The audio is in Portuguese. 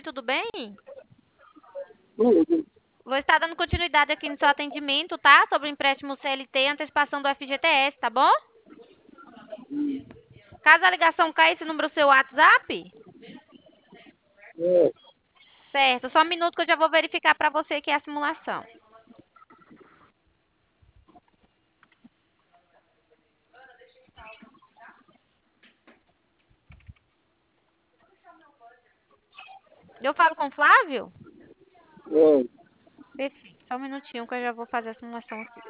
tarde, tudo bem? Tudo. Vou estar dando continuidade aqui no seu atendimento, tá? Sobre o empréstimo CLT e antecipação do FGTS, tá bom? Caso a ligação caia, esse número é o seu WhatsApp? É, Certo, só um minuto que eu já vou verificar para você aqui a simulação. Eu falo com o Flávio? é, Perfeito, só um minutinho que eu já vou fazer a simulação aqui.